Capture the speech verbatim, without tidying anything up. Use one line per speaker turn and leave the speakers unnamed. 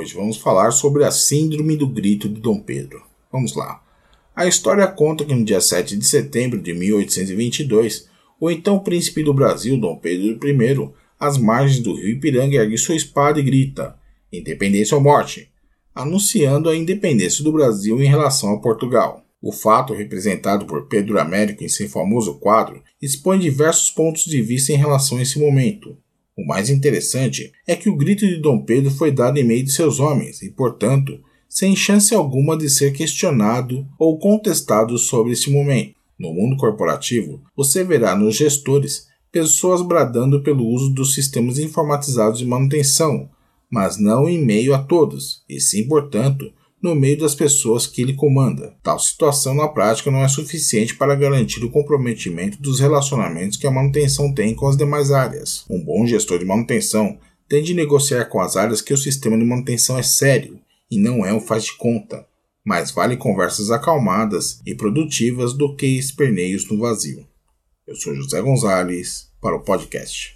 Hoje vamos falar sobre a Síndrome do Grito de Dom Pedro. Vamos lá. A história conta que no dia sete de setembro de mil oitocentos e vinte e dois, o então príncipe do Brasil, Dom Pedro I, às margens do rio Ipiranga, ergue sua espada e grita: "Independência ou morte!", anunciando a independência do Brasil em relação a Portugal. O fato, representado por Pedro Américo em seu famoso quadro, expõe diversos pontos de vista em relação a esse momento. O mais interessante é que o grito de Dom Pedro foi dado em meio de seus homens e, portanto, sem chance alguma de ser questionado ou contestado sobre esse momento. No mundo corporativo, você verá nos gestores pessoas bradando pelo uso dos sistemas informatizados de manutenção, mas não em meio a todos, e sim, portanto, no meio das pessoas que ele comanda. Tal situação na prática não é suficiente para garantir o comprometimento dos relacionamentos que a manutenção tem com as demais áreas. Um bom gestor de manutenção tem de negociar com as áreas que o sistema de manutenção é sério e não é um faz de conta, mas vale conversas acalmadas e produtivas do que esperneios no vazio. Eu sou José Gonzalez para o podcast.